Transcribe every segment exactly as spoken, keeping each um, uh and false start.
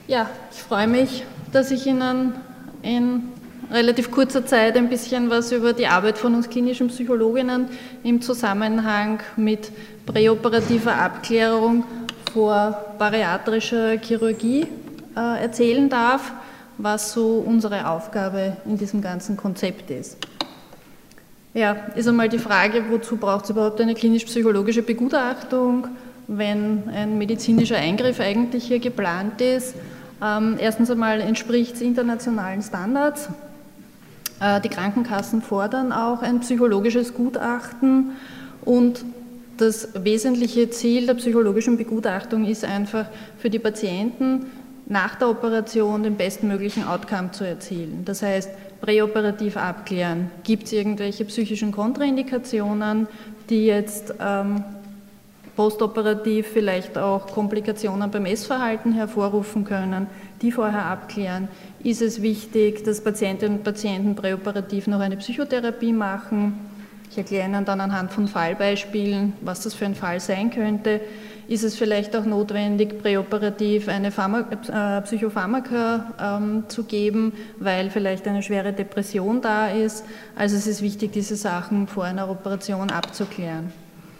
Ja, ich freue mich, dass ich Ihnen in relativ kurzer Zeit ein bisschen was über die Arbeit von uns klinischen Psychologinnen im Zusammenhang mit präoperativer Abklärung vor bariatrischer Chirurgie äh, erzählen darf, was so unsere Aufgabe in diesem ganzen Konzept ist. Ja, ist einmal die Frage, wozu braucht es überhaupt eine klinisch-psychologische Begutachtung, wenn ein medizinischer Eingriff eigentlich hier geplant ist. Ähm, erstens einmal entspricht es internationalen Standards. Äh, die Krankenkassen fordern auch ein psychologisches Gutachten und das wesentliche Ziel der psychologischen Begutachtung ist einfach für die Patienten nach der Operation den bestmöglichen Outcome zu erzielen. Das heißt, präoperativ abklären, gibt es irgendwelche psychischen Kontraindikationen, die jetzt ähm, postoperativ vielleicht auch Komplikationen beim Essverhalten hervorrufen können, die vorher abklären. Ist es wichtig, dass Patientinnen und Patienten präoperativ noch eine Psychotherapie machen? Ich erkläre Ihnen dann anhand von Fallbeispielen, was das für ein Fall sein könnte. Ist es vielleicht auch notwendig, präoperativ eine Pharma, äh, Psychopharmaka ähm, zu geben, weil vielleicht eine schwere Depression da ist? Also es ist wichtig, diese Sachen vor einer Operation abzuklären.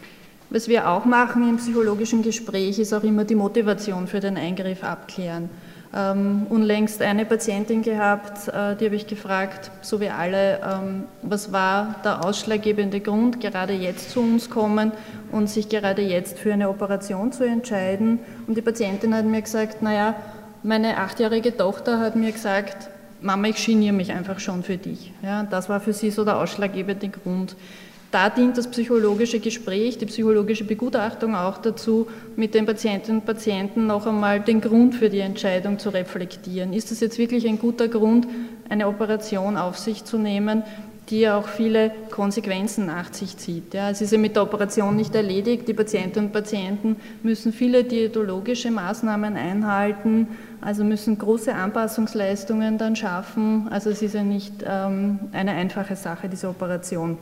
Was wir auch machen im psychologischen Gespräch, ist auch immer die Motivation für den Eingriff abklären. Ähm, unlängst eine Patientin gehabt, äh, die habe ich gefragt, so wie alle, ähm, was war der ausschlaggebende Grund, gerade jetzt zu uns kommen und sich gerade jetzt für eine Operation zu entscheiden. Und die Patientin hat mir gesagt, naja, meine achtjährige Tochter hat mir gesagt, Mama, ich geniere mich einfach schon für dich. Ja, das war für sie so der ausschlaggebende Grund. Da dient das psychologische Gespräch, die psychologische Begutachtung auch dazu, mit den Patientinnen und Patienten noch einmal den Grund für die Entscheidung zu reflektieren. Ist das jetzt wirklich ein guter Grund, eine Operation auf sich zu nehmen, die auch viele Konsequenzen nach sich zieht? Ja, es ist ja mit der Operation nicht erledigt. Die Patientinnen und Patienten müssen viele diätologische Maßnahmen einhalten, also müssen große Anpassungsleistungen dann schaffen. Also es ist ja nicht ähm, eine einfache Sache, diese Operation.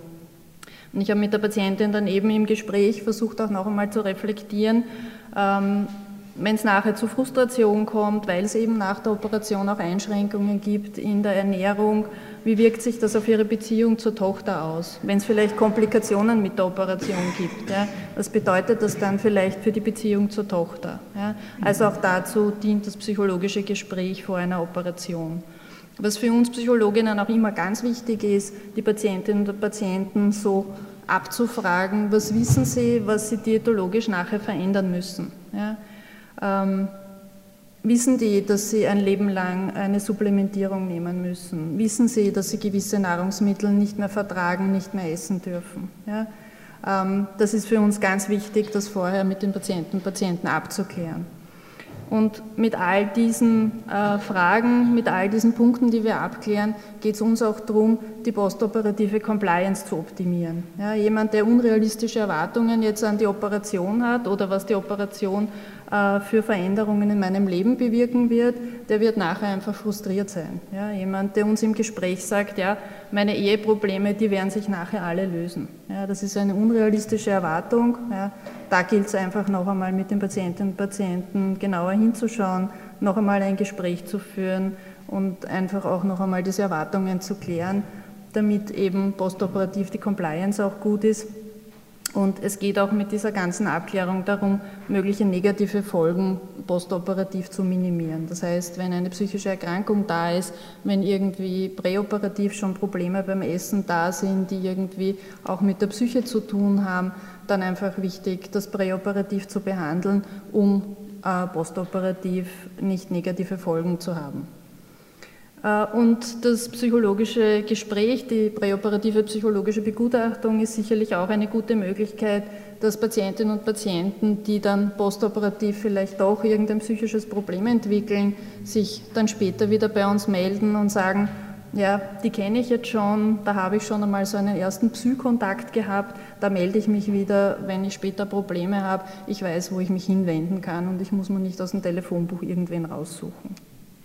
Und ich habe mit der Patientin dann eben im Gespräch versucht, auch noch einmal zu reflektieren, ähm, wenn es nachher zu Frustration kommt, weil es eben nach der Operation auch Einschränkungen gibt in der Ernährung, wie wirkt sich das auf ihre Beziehung zur Tochter aus? Wenn es vielleicht Komplikationen mit der Operation gibt, ja, was bedeutet das dann vielleicht für die Beziehung zur Tochter? Ja? Also auch dazu dient das psychologische Gespräch vor einer Operation. Was für uns Psychologinnen auch immer ganz wichtig ist, die Patientinnen und Patienten so abzufragen, was wissen sie, was sie diätologisch nachher verändern müssen. Ja? Ähm, wissen die, dass sie ein Leben lang eine Supplementierung nehmen müssen? Wissen sie, dass sie gewisse Nahrungsmittel nicht mehr vertragen, nicht mehr essen dürfen? Ja? Ähm, das ist für uns ganz wichtig, das vorher mit den Patienten und Patienten abzuklären. Und mit all diesen äh, Fragen, mit all diesen Punkten, die wir abklären, geht es uns auch darum, die postoperative Compliance zu optimieren. Ja, jemand, der unrealistische Erwartungen jetzt an die Operation hat oder was die Operation äh, für Veränderungen in meinem Leben bewirken wird, der wird nachher einfach frustriert sein. Ja, jemand, der uns im Gespräch sagt, ja, meine Eheprobleme, die werden sich nachher alle lösen. Ja, das ist eine unrealistische Erwartung. Ja, da gilt es einfach noch einmal mit den Patientinnen und Patienten genauer hinzuschauen, noch einmal ein Gespräch zu führen und einfach auch noch einmal diese Erwartungen zu klären, damit eben postoperativ die Compliance auch gut ist. Und es geht auch mit dieser ganzen Abklärung darum, mögliche negative Folgen postoperativ zu minimieren. Das heißt, wenn eine psychische Erkrankung da ist, wenn irgendwie präoperativ schon Probleme beim Essen da sind, die irgendwie auch mit der Psyche zu tun haben, dann einfach wichtig, das präoperativ zu behandeln, um äh, postoperativ nicht negative Folgen zu haben. Und das psychologische Gespräch, die präoperative psychologische Begutachtung ist sicherlich auch eine gute Möglichkeit, dass Patientinnen und Patienten, die dann postoperativ vielleicht auch irgendein psychisches Problem entwickeln, sich dann später wieder bei uns melden und sagen, ja, die kenne ich jetzt schon, da habe ich schon einmal so einen ersten Psy-Kontakt gehabt, da melde ich mich wieder, wenn ich später Probleme habe, ich weiß, wo ich mich hinwenden kann und ich muss mir nicht aus dem Telefonbuch irgendwen raussuchen.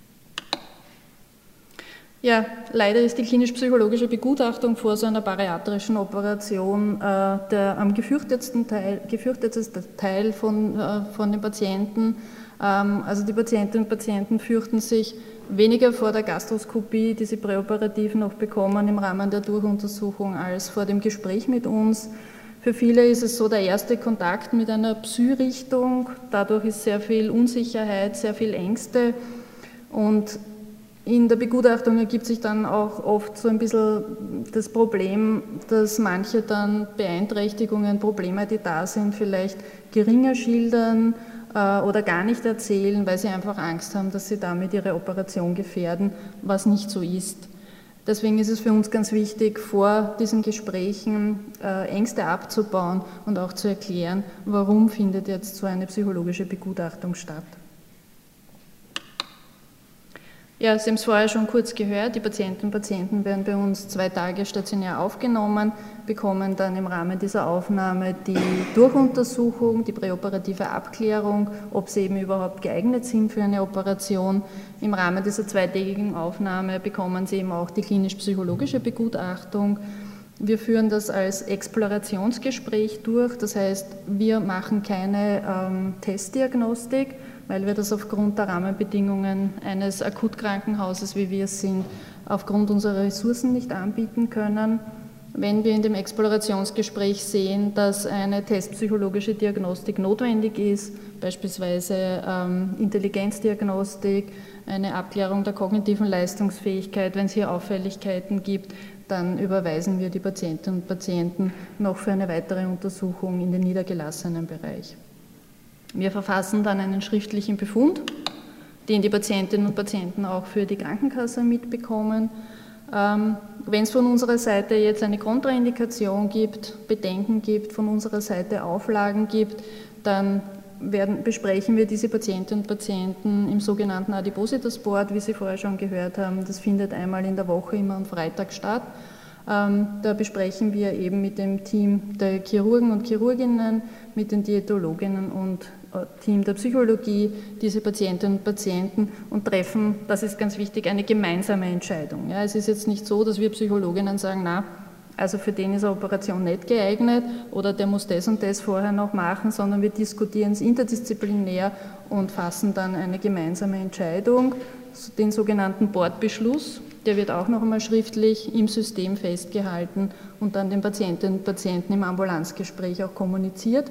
Ja, leider ist die klinisch-psychologische Begutachtung vor so einer bariatrischen Operation äh, der am gefürchtetsten Teil, gefürchtetste Teil von, äh, von den Patienten. Also die Patientinnen und Patienten fürchten sich weniger vor der Gastroskopie, die sie präoperativ noch bekommen im Rahmen der Durchuntersuchung, als vor dem Gespräch mit uns. Für viele ist es so der erste Kontakt mit einer Psy-Richtung. Dadurch ist sehr viel Unsicherheit, sehr viel Ängste. Und in der Begutachtung ergibt sich dann auch oft so ein bisschen das Problem, dass manche dann Beeinträchtigungen, Probleme, die da sind, vielleicht geringer schildern äh, oder gar nicht erzählen, weil sie einfach Angst haben, dass sie damit ihre Operation gefährden, was nicht so ist. Deswegen ist es für uns ganz wichtig, vor diesen Gesprächen äh, Ängste abzubauen und auch zu erklären, warum findet jetzt so eine psychologische Begutachtung statt. Ja, Sie haben es vorher schon kurz gehört, die Patientinnen und Patienten werden bei uns zwei Tage stationär aufgenommen, bekommen dann im Rahmen dieser Aufnahme die Durchuntersuchung, die präoperative Abklärung, ob sie eben überhaupt geeignet sind für eine Operation. Im Rahmen dieser zweitägigen Aufnahme bekommen sie eben auch die klinisch-psychologische Begutachtung. Wir führen das als Explorationsgespräch durch, das heißt, wir machen keine ähm, Testdiagnostik, weil wir das aufgrund der Rahmenbedingungen eines Akutkrankenhauses, wie wir es sind, aufgrund unserer Ressourcen nicht anbieten können. Wenn wir in dem Explorationsgespräch sehen, dass eine testpsychologische Diagnostik notwendig ist, beispielsweise ähm, Intelligenzdiagnostik, eine Abklärung der kognitiven Leistungsfähigkeit, wenn es hier Auffälligkeiten gibt, dann überweisen wir die Patientinnen und Patienten noch für eine weitere Untersuchung in den niedergelassenen Bereich. Wir verfassen dann einen schriftlichen Befund, den die Patientinnen und Patienten auch für die Krankenkasse mitbekommen. Ähm, wenn es von unserer Seite jetzt eine Kontraindikation gibt, Bedenken gibt, von unserer Seite Auflagen gibt, dann werden, besprechen wir diese Patientinnen und Patienten im sogenannten Adipositas Board, wie Sie vorher schon gehört haben. Das findet einmal in der Woche immer am Freitag statt. Ähm, da besprechen wir eben mit dem Team der Chirurgen und Chirurginnen, mit den Diätologinnen und äh, Team der Psychologie diese Patientinnen und Patienten und treffen, das ist ganz wichtig, eine gemeinsame Entscheidung. Ja, es ist jetzt nicht so, dass wir Psychologinnen sagen, na, also für den ist eine Operation nicht geeignet oder der muss das und das vorher noch machen, sondern wir diskutieren es interdisziplinär und fassen dann eine gemeinsame Entscheidung, den sogenannten Boardbeschluss. Der wird auch noch einmal schriftlich im System festgehalten und dann den Patientinnen und Patienten im Ambulanzgespräch auch kommuniziert.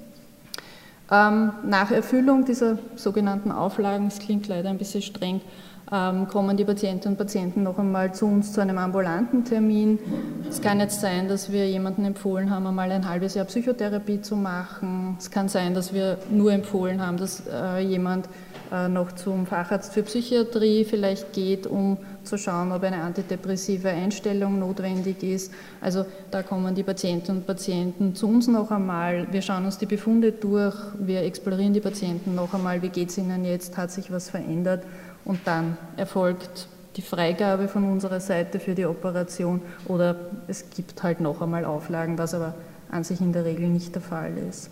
Ähm, nach Erfüllung dieser sogenannten Auflagen, das klingt leider ein bisschen streng, ähm, kommen die Patientinnen und Patienten noch einmal zu uns zu einem ambulanten Termin. Es kann jetzt sein, dass wir jemanden empfohlen haben, einmal ein halbes Jahr Psychotherapie zu machen. Es kann sein, dass wir nur empfohlen haben, dass äh, jemand äh, noch zum Facharzt für Psychiatrie vielleicht geht, um zu schauen, ob eine antidepressive Einstellung notwendig ist. Also da kommen die Patientinnen und Patienten zu uns noch einmal. Wir schauen uns die Befunde durch, wir explorieren die Patienten noch einmal, wie geht es ihnen jetzt, hat sich was verändert und dann erfolgt die Freigabe von unserer Seite für die Operation oder es gibt halt noch einmal Auflagen, was aber an sich in der Regel nicht der Fall ist.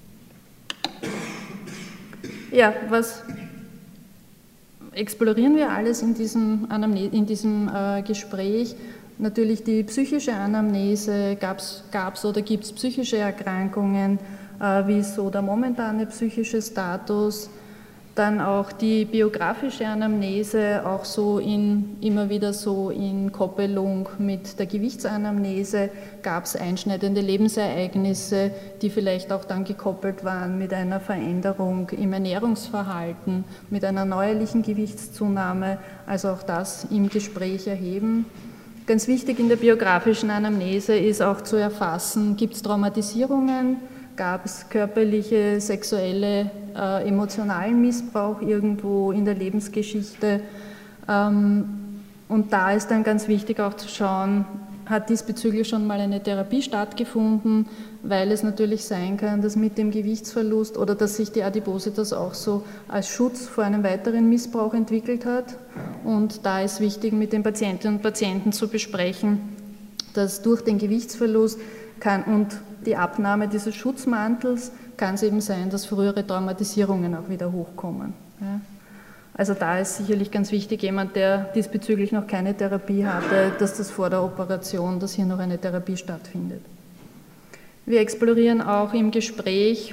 Ja, was explorieren wir alles in diesem, in diesem äh, Gespräch? Natürlich die psychische Anamnese, gab es oder gibt es psychische Erkrankungen, äh, wie ist so der momentane psychische Status, dann auch die biografische Anamnese, auch so in, immer wieder so in Koppelung mit der Gewichtsanamnese, gab es einschneidende Lebensereignisse, die vielleicht auch dann gekoppelt waren mit einer Veränderung im Ernährungsverhalten, mit einer neuerlichen Gewichtszunahme, also auch das im Gespräch erheben. Ganz wichtig in der biografischen Anamnese ist auch zu erfassen, gibt es Traumatisierungen, gab es körperliche, sexuelle, äh, emotionalen Missbrauch irgendwo in der Lebensgeschichte. Ähm, und da ist dann ganz wichtig auch zu schauen, hat diesbezüglich schon mal eine Therapie stattgefunden, weil es natürlich sein kann, dass mit dem Gewichtsverlust oder dass sich die Adipositas auch so als Schutz vor einem weiteren Missbrauch entwickelt hat. Und da ist wichtig, mit den Patientinnen und Patienten zu besprechen, dass durch den Gewichtsverlust kann und die Abnahme dieses Schutzmantels kann es eben sein, dass frühere Traumatisierungen auch wieder hochkommen. Ja. Also da ist sicherlich ganz wichtig, jemand, der diesbezüglich noch keine Therapie hatte, dass das vor der Operation, dass hier noch eine Therapie stattfindet. Wir explorieren auch im Gespräch,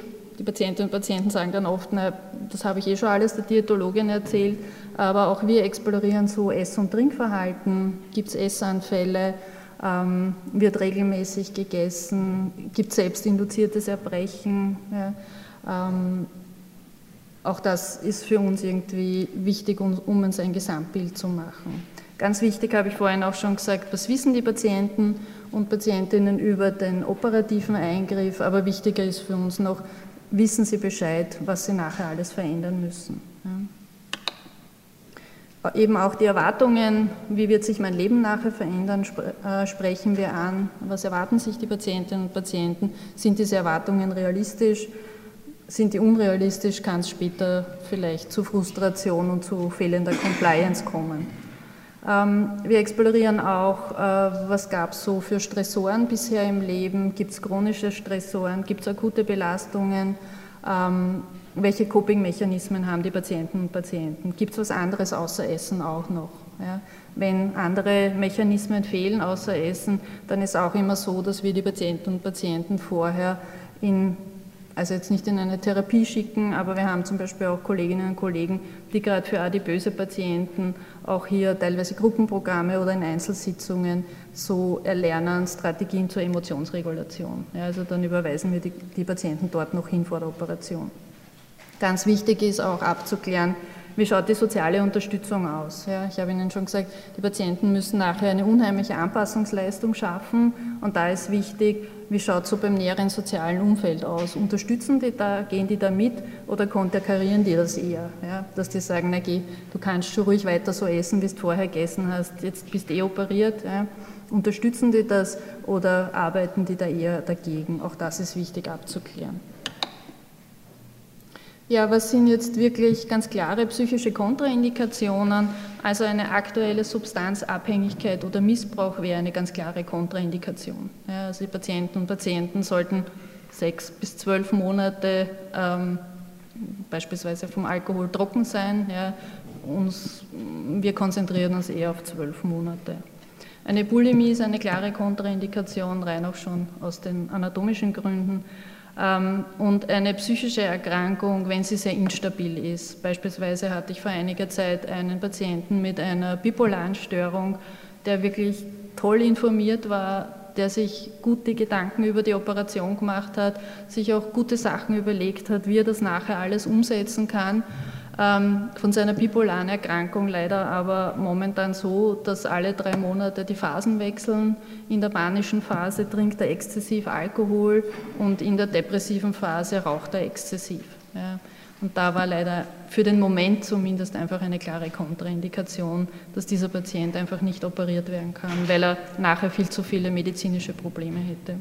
die Patientinnen und Patienten sagen dann oft, na, das habe ich eh schon alles der Diätologin erzählt, aber auch wir explorieren so Ess- und Trinkverhalten, gibt es Essanfälle, ähm, wird regelmäßig gegessen, gibt es selbstinduziertes Erbrechen. Ja, ähm, auch das ist für uns irgendwie wichtig, um, um uns ein Gesamtbild zu machen. Ganz wichtig, habe ich vorhin auch schon gesagt, was wissen die Patienten und Patientinnen über den operativen Eingriff, aber wichtiger ist für uns noch, wissen sie Bescheid, was sie nachher alles verändern müssen. Ja. Eben auch die Erwartungen, wie wird sich mein Leben nachher verändern, spre äh, sprechen wir an. Was erwarten sich die Patientinnen und Patienten? Sind diese Erwartungen realistisch? Sind die unrealistisch, kann es später vielleicht zu Frustration und zu fehlender Compliance kommen. Ähm, wir explorieren auch, äh, was gab es so für Stressoren bisher im Leben, gibt es chronische Stressoren, gibt es akute Belastungen, ähm, welche Coping-Mechanismen haben die Patienten und Patienten, gibt es was anderes außer Essen auch noch. Ja? Wenn andere Mechanismen fehlen außer Essen, dann ist auch immer so, dass wir die Patienten und Patienten vorher in also jetzt nicht in eine Therapie schicken, aber wir haben zum Beispiel auch Kolleginnen und Kollegen, die gerade für adipöse Patienten auch hier teilweise Gruppenprogramme oder in Einzelsitzungen so erlernen, Strategien zur Emotionsregulation. Ja, also dann überweisen wir die, die Patienten dort noch hin vor der Operation. Ganz wichtig ist auch abzuklären, wie schaut die soziale Unterstützung aus? Ja, ich habe Ihnen schon gesagt, die Patienten müssen nachher eine unheimliche Anpassungsleistung schaffen und da ist wichtig, wie schaut es so beim näheren sozialen Umfeld aus? Unterstützen die da, gehen die da mit oder konterkarieren die das eher? Ja, dass die sagen, na geh, du kannst schon ruhig weiter so essen, wie du vorher gegessen hast, jetzt bist du eh operiert. Ja. Unterstützen die das oder arbeiten die da eher dagegen? Auch das ist wichtig abzuklären. Ja, was sind jetzt wirklich ganz klare psychische Kontraindikationen? Also eine aktuelle Substanzabhängigkeit oder Missbrauch wäre eine ganz klare Kontraindikation. Ja, also die Patienten und Patienten sollten sechs bis zwölf Monate ähm, beispielsweise vom Alkohol trocken sein. Ja, uns, wir konzentrieren uns eher auf zwölf Monate. Eine Bulimie ist eine klare Kontraindikation, rein auch schon aus den anatomischen Gründen. Und eine psychische Erkrankung, wenn sie sehr instabil ist. Beispielsweise hatte ich vor einiger Zeit einen Patienten mit einer bipolaren Störung, der wirklich toll informiert war, der sich gute Gedanken über die Operation gemacht hat, sich auch gute Sachen überlegt hat, wie er das nachher alles umsetzen kann. Von seiner bipolaren Erkrankung leider aber momentan so, dass alle drei Monate die Phasen wechseln. In der manischen Phase trinkt er exzessiv Alkohol und in der depressiven Phase raucht er exzessiv. Ja. Und da war leider für den Moment zumindest einfach eine klare Kontraindikation, dass dieser Patient einfach nicht operiert werden kann, weil er nachher viel zu viele medizinische Probleme hätte.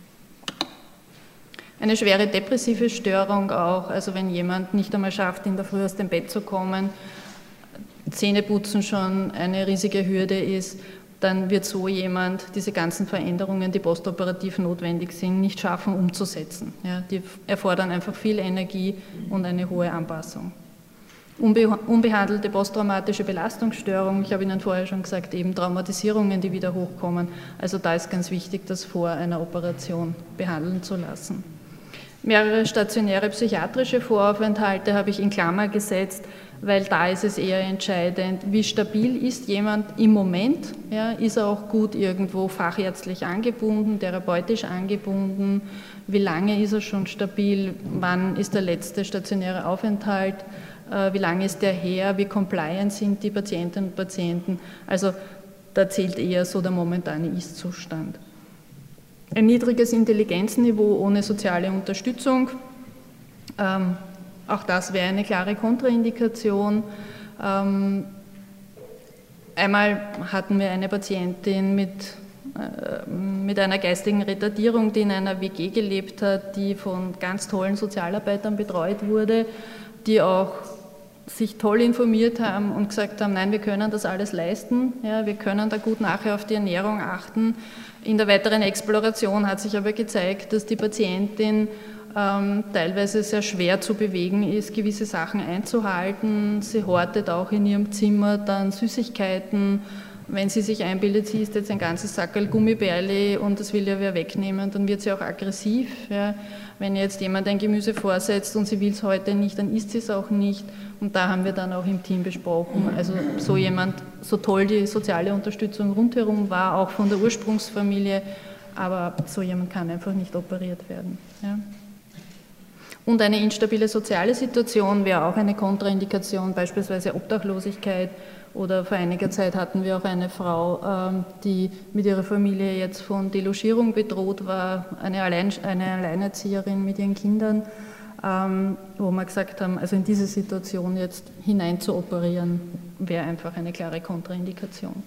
Eine schwere depressive Störung auch, also wenn jemand nicht einmal schafft, in der Früh aus dem Bett zu kommen, Zähneputzen schon eine riesige Hürde ist, dann wird so jemand diese ganzen Veränderungen, die postoperativ notwendig sind, nicht schaffen umzusetzen. Ja, die erfordern einfach viel Energie und eine hohe Anpassung. Unbe unbehandelte posttraumatische Belastungsstörung, ich habe Ihnen vorher schon gesagt, eben Traumatisierungen, die wieder hochkommen. Also da ist ganz wichtig, das vor einer Operation behandeln zu lassen. Mehrere stationäre psychiatrische Voraufenthalte habe ich in Klammer gesetzt, weil da ist es eher entscheidend, wie stabil ist jemand im Moment, ja, ist er auch gut irgendwo fachärztlich angebunden, therapeutisch angebunden, wie lange ist er schon stabil, wann ist der letzte stationäre Aufenthalt, äh, wie lange ist der her, wie compliant sind die Patientinnen und Patienten, also da zählt eher so der momentane Ist-Zustand. Ein niedriges Intelligenzniveau ohne soziale Unterstützung, ähm, auch das wäre eine klare Kontraindikation. Ähm, einmal hatten wir eine Patientin mit, äh, mit einer geistigen Retardierung, die in einer W G gelebt hat, die von ganz tollen Sozialarbeitern betreut wurde, die auch sich toll informiert haben und gesagt haben, nein, wir können das alles leisten, ja, wir können da gut nachher auf die Ernährung achten. In der weiteren Exploration hat sich aber gezeigt, dass die Patientin ähm, teilweise sehr schwer zu bewegen ist, gewisse Sachen einzuhalten. Sie hortet auch in ihrem Zimmer dann Süßigkeiten wenn sie sich einbildet, sie isst jetzt ein ganzes Sackerl Gummibärli und das will ja wer wegnehmen, dann wird sie auch aggressiv. Ja. Wenn jetzt jemand ein Gemüse vorsetzt und sie will es heute nicht, dann isst sie es auch nicht. Und da haben wir dann auch im Team besprochen, also so jemand, so toll die soziale Unterstützung rundherum war, auch von der Ursprungsfamilie, aber so jemand kann einfach nicht operiert werden. Ja. Und eine instabile soziale Situation wäre auch eine Kontraindikation, beispielsweise Obdachlosigkeit. Oder vor einiger Zeit hatten wir auch eine Frau, die mit ihrer Familie jetzt von Delogierung bedroht war, eine, Allein, eine Alleinerzieherin mit ihren Kindern, wo wir gesagt haben, also in diese Situation jetzt hinein zu operieren, wäre einfach eine klare Kontraindikation.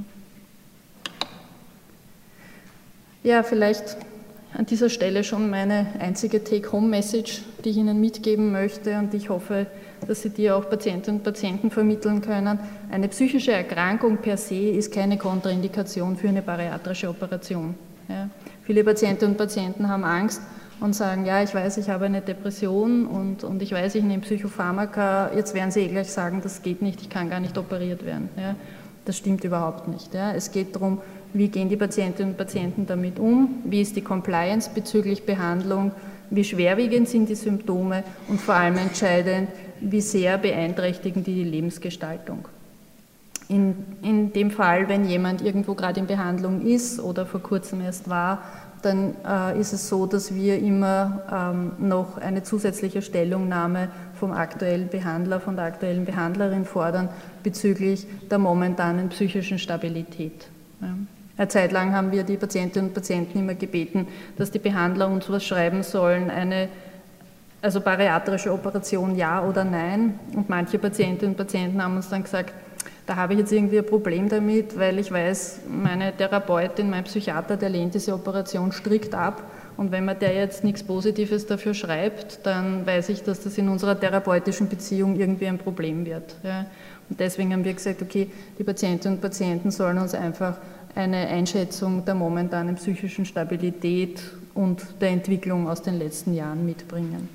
Ja, vielleicht an dieser Stelle schon meine einzige Take-Home-Message, die ich Ihnen mitgeben möchte und ich hoffe, dass Sie die auch Patientinnen und Patienten vermitteln können. Eine psychische Erkrankung per se ist keine Kontraindikation für eine bariatrische Operation. Ja. Viele Patientinnen und Patienten haben Angst und sagen, ja, ich weiß, ich habe eine Depression und, und ich weiß, ich nehme Psychopharmaka, jetzt werden Sie eh gleich sagen, das geht nicht, ich kann gar nicht operiert werden. Ja. Das stimmt überhaupt nicht. Ja. Es geht darum, wie gehen die Patientinnen und Patienten damit um, wie ist die Compliance bezüglich Behandlung, wie schwerwiegend sind die Symptome und vor allem entscheidend, wie sehr beeinträchtigen die die Lebensgestaltung. In, in dem Fall, wenn jemand irgendwo gerade in Behandlung ist oder vor kurzem erst war, dann äh, ist es so, dass wir immer ähm, noch eine zusätzliche Stellungnahme vom aktuellen Behandler, von der aktuellen Behandlerin fordern bezüglich der momentanen psychischen Stabilität. Ja. Eine Zeit lang haben wir die Patientinnen und Patienten immer gebeten, dass die Behandler uns was schreiben sollen, eine also bariatrische Operation ja oder nein. Und manche Patientinnen und Patienten haben uns dann gesagt, da habe ich jetzt irgendwie ein Problem damit, weil ich weiß, meine Therapeutin, mein Psychiater, der lehnt diese Operation strikt ab. Und wenn man der jetzt nichts Positives dafür schreibt, dann weiß ich, dass das in unserer therapeutischen Beziehung irgendwie ein Problem wird. Ja. Und deswegen haben wir gesagt, okay, die Patientinnen und Patienten sollen uns einfach eine Einschätzung der momentanen psychischen Stabilität und der Entwicklung aus den letzten Jahren mitbringen.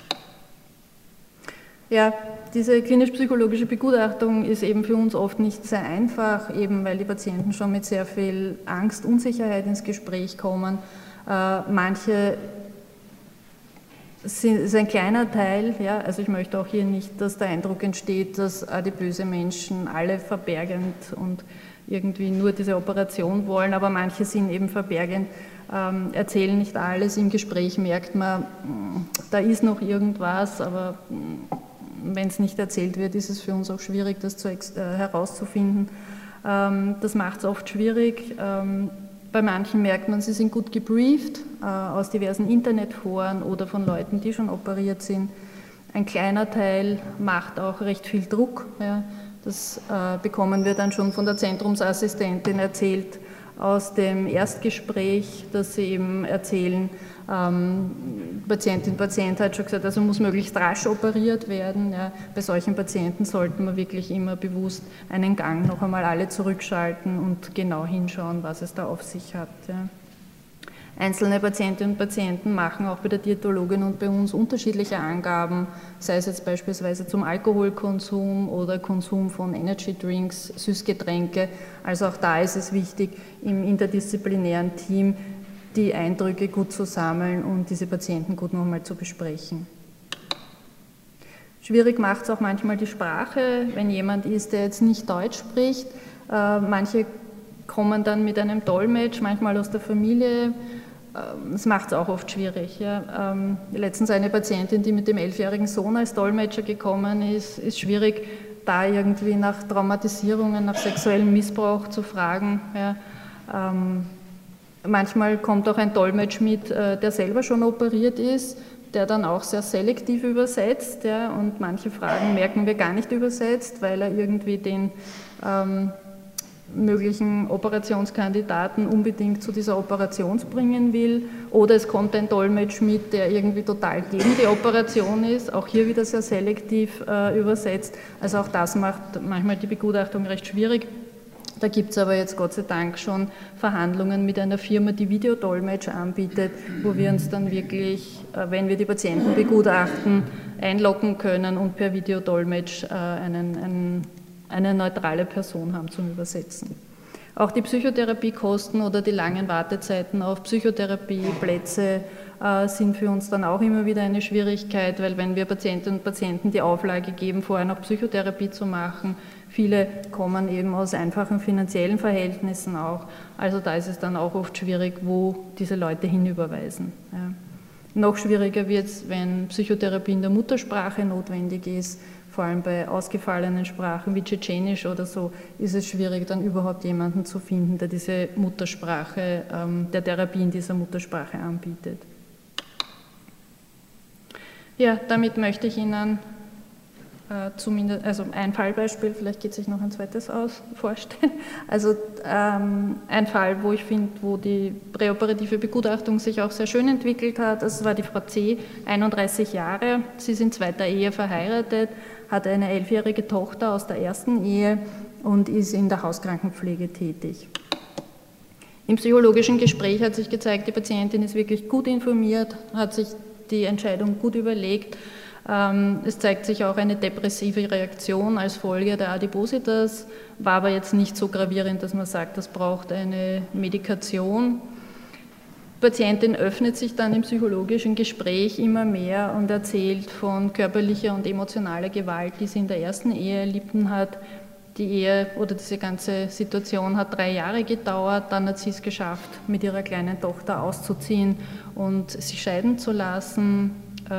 Ja, diese klinisch-psychologische Begutachtung ist eben für uns oft nicht sehr einfach, eben weil die Patienten schon mit sehr viel Angst, Unsicherheit ins Gespräch kommen. Äh, manche sind, ist ein kleiner Teil, ja, also ich möchte auch hier nicht, dass der Eindruck entsteht, dass adipöse Menschen alle verbergend und irgendwie nur diese Operation wollen, aber manche sind eben verbergend, ähm, erzählen nicht alles, im Gespräch merkt man, da ist noch irgendwas, aber wenn es nicht erzählt wird, ist es für uns auch schwierig, das zu, äh, herauszufinden. Ähm, das macht es oft schwierig. Ähm, bei manchen merkt man, sie sind gut gebrieft äh, aus diversen Internetforen oder von Leuten, die schon operiert sind. Ein kleiner Teil macht auch recht viel Druck. Ja. Das äh, bekommen wir dann schon von der Zentrumsassistentin erzählt aus dem Erstgespräch, dass sie eben erzählen, ähm, Patientin, Patient hat schon gesagt, also muss möglichst rasch operiert werden. Ja. Bei solchen Patienten sollten wir wirklich immer bewusst einen Gang noch einmal alle zurückschalten und genau hinschauen, was es da auf sich hat. Ja. Einzelne Patientinnen und Patienten machen auch bei der Diätologin und bei uns unterschiedliche Angaben, sei es jetzt beispielsweise zum Alkoholkonsum oder Konsum von Energy Drinks, Süßgetränke. Also auch da ist es wichtig, im interdisziplinären Team die Eindrücke gut zu sammeln und diese Patienten gut nochmal zu besprechen. Schwierig macht es auch manchmal die Sprache, wenn jemand ist, der jetzt nicht Deutsch spricht. Äh, manche kommen dann mit einem Dolmetsch, manchmal aus der Familie. Das macht es auch oft schwierig. Ja. Ähm, letztens eine Patientin, die mit dem elfjährigen Sohn als Dolmetscher gekommen ist, ist schwierig, da irgendwie nach Traumatisierungen, nach sexuellem Missbrauch zu fragen. Ja. Ähm, manchmal kommt auch ein Dolmetsch mit, äh, der selber schon operiert ist, der dann auch sehr selektiv übersetzt. Ja, und manche Fragen merken wir gar nicht übersetzt, weil er irgendwie den ähm, möglichen Operationskandidaten unbedingt zu dieser Operation bringen will, oder es kommt ein Dolmetsch mit, der irgendwie total gegen die Operation ist, auch hier wieder sehr selektiv äh, übersetzt. Also auch das macht manchmal die Begutachtung recht schwierig. Da gibt es aber jetzt Gott sei Dank schon Verhandlungen mit einer Firma, die Videodolmetsch anbietet, wo wir uns dann wirklich, äh, wenn wir die Patienten begutachten, einloggen können und per Videodolmetsch äh, einen, einen eine neutrale Person haben zum Übersetzen. Auch die Psychotherapiekosten oder die langen Wartezeiten auf Psychotherapieplätze äh, sind für uns dann auch immer wieder eine Schwierigkeit, weil wenn wir Patientinnen und Patienten die Auflage geben, vorher noch Psychotherapie zu machen, viele kommen eben aus einfachen finanziellen Verhältnissen auch. Also da ist es dann auch oft schwierig, wo diese Leute hinüberweisen. Ja. Noch schwieriger wird es, wenn Psychotherapie in der Muttersprache notwendig ist. Vor allem bei ausgefallenen Sprachen wie Tschetschenisch oder so ist es schwierig, dann überhaupt jemanden zu finden, der diese Muttersprache, ähm, der Therapie in dieser Muttersprache anbietet. Ja, damit möchte ich Ihnen äh, zumindest, also ein Fallbeispiel, vielleicht geht sich noch ein zweites aus, vorstellen. Also ähm, ein Fall, wo ich finde, wo die präoperative Begutachtung sich auch sehr schön entwickelt hat, das war die Frau C., einunddreißig Jahre, sie ist in zweiter Ehe verheiratet, hat eine elfjährige Tochter aus der ersten Ehe und ist in der Hauskrankenpflege tätig. Im psychologischen Gespräch hat sich gezeigt, die Patientin ist wirklich gut informiert, hat sich die Entscheidung gut überlegt. Es zeigt sich auch eine depressive Reaktion als Folge der Adipositas, war aber jetzt nicht so gravierend, dass man sagt, das braucht eine Medikation. Die Patientin öffnet sich dann im psychologischen Gespräch immer mehr und erzählt von körperlicher und emotionaler Gewalt, die sie in der ersten Ehe erlitten hat. Die Ehe oder diese ganze Situation hat drei Jahre gedauert, dann hat sie es geschafft, mit ihrer kleinen Tochter auszuziehen und sich scheiden zu lassen.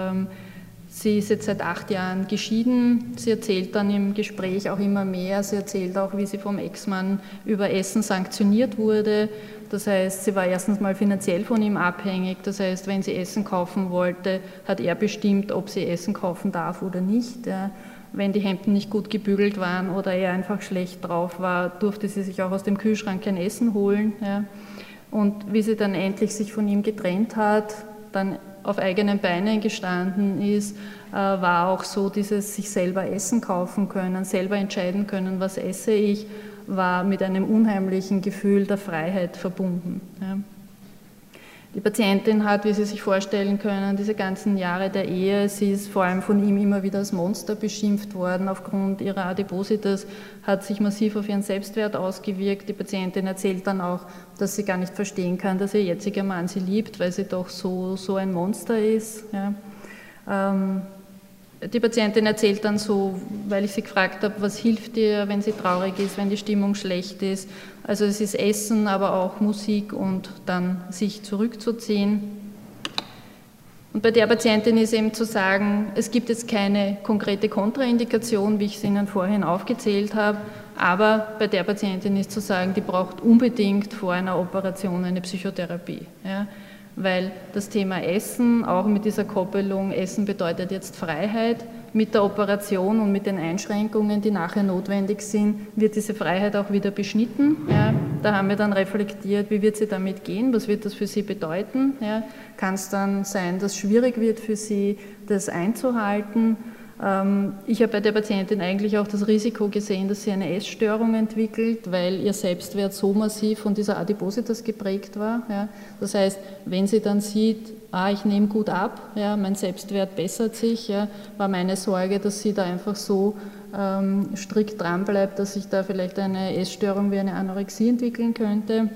Sie ist jetzt seit acht Jahren geschieden. Sie erzählt dann im Gespräch auch immer mehr. Sie erzählt auch, wie sie vom Ex-Mann über Essen sanktioniert wurde. Das heißt, sie war erstens mal finanziell von ihm abhängig. Das heißt, wenn sie Essen kaufen wollte, hat er bestimmt, ob sie Essen kaufen darf oder nicht. Ja. Wenn die Hemden nicht gut gebügelt waren oder er einfach schlecht drauf war, durfte sie sich auch aus dem Kühlschrank kein Essen holen. Ja. Und wie sie dann endlich sich von ihm getrennt hat, dann auf eigenen Beinen gestanden ist, war auch so dieses sich selber Essen kaufen können, selber entscheiden können, was esse ich, war mit einem unheimlichen Gefühl der Freiheit verbunden. Ja. Die Patientin hat, wie Sie sich vorstellen können, diese ganzen Jahre der Ehe, sie ist vor allem von ihm immer wieder als Monster beschimpft worden. Aufgrund ihrer Adipositas hat sich massiv auf ihren Selbstwert ausgewirkt. Die Patientin erzählt dann auch, dass sie gar nicht verstehen kann, dass ihr jetziger Mann sie liebt, weil sie doch so, so ein Monster ist. Ja. Ähm, Die Patientin erzählt dann so, weil ich sie gefragt habe, was hilft ihr, wenn sie traurig ist, wenn die Stimmung schlecht ist. Also es ist Essen, aber auch Musik und dann sich zurückzuziehen. Und bei der Patientin ist eben zu sagen, es gibt jetzt keine konkrete Kontraindikation, wie ich es Ihnen vorhin aufgezählt habe, aber bei der Patientin ist zu sagen, die braucht unbedingt vor einer Operation eine Psychotherapie. Ja. Weil das Thema Essen, auch mit dieser Koppelung, Essen bedeutet jetzt Freiheit, mit der Operation und mit den Einschränkungen, die nachher notwendig sind, wird diese Freiheit auch wieder beschnitten. Ja, da haben wir dann reflektiert, wie wird sie damit gehen, was wird das für sie bedeuten. Ja, kann es dann sein, dass es schwierig wird für sie, das einzuhalten. Ich habe bei der Patientin eigentlich auch das Risiko gesehen, dass sie eine Essstörung entwickelt, weil ihr Selbstwert so massiv von dieser Adipositas geprägt war. Ja. Das heißt, wenn sie dann sieht, ah, ich nehme gut ab, ja, mein Selbstwert bessert sich, ja, war meine Sorge, dass sie da einfach so ähm, strikt dran bleibt, dass sich da vielleicht eine Essstörung wie eine Anorexie entwickeln könnte.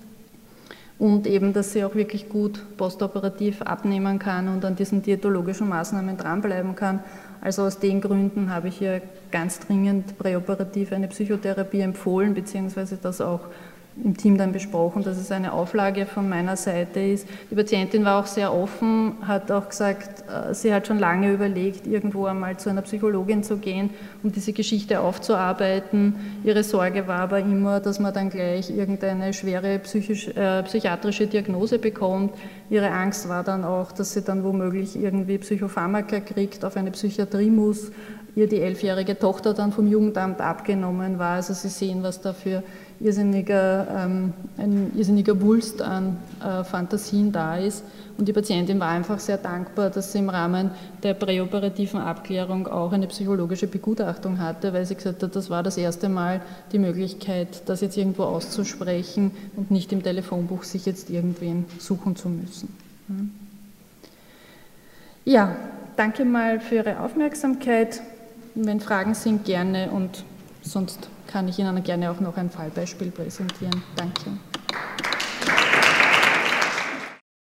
Und eben, dass sie auch wirklich gut postoperativ abnehmen kann und an diesen diätologischen Maßnahmen dranbleiben kann. Also aus den Gründen habe ich ihr ganz dringend präoperativ eine Psychotherapie empfohlen, beziehungsweise das auch im Team dann besprochen, dass es eine Auflage von meiner Seite ist. Die Patientin war auch sehr offen, hat auch gesagt, sie hat schon lange überlegt, irgendwo einmal zu einer Psychologin zu gehen, um diese Geschichte aufzuarbeiten. Ihre Sorge war aber immer, dass man dann gleich irgendeine schwere psychisch, äh, psychiatrische Diagnose bekommt. Ihre Angst war dann auch, dass sie dann womöglich irgendwie Psychopharmaka kriegt, auf eine Psychiatrie muss, ihr die elfjährige Tochter dann vom Jugendamt abgenommen war. Also Sie sehen, was da für irrsinniger, ähm, ein irrsinniger Wulst an äh, Fantasien da ist. Und die Patientin war einfach sehr dankbar, dass sie im Rahmen der präoperativen Abklärung auch eine psychologische Begutachtung hatte, weil sie gesagt hat, das war das erste Mal die Möglichkeit, das jetzt irgendwo auszusprechen und nicht im Telefonbuch sich jetzt irgendwen suchen zu müssen. Ja, danke mal für Ihre Aufmerksamkeit. Wenn Fragen sind, gerne und sonst kann ich Ihnen gerne auch noch ein Fallbeispiel präsentieren. Danke.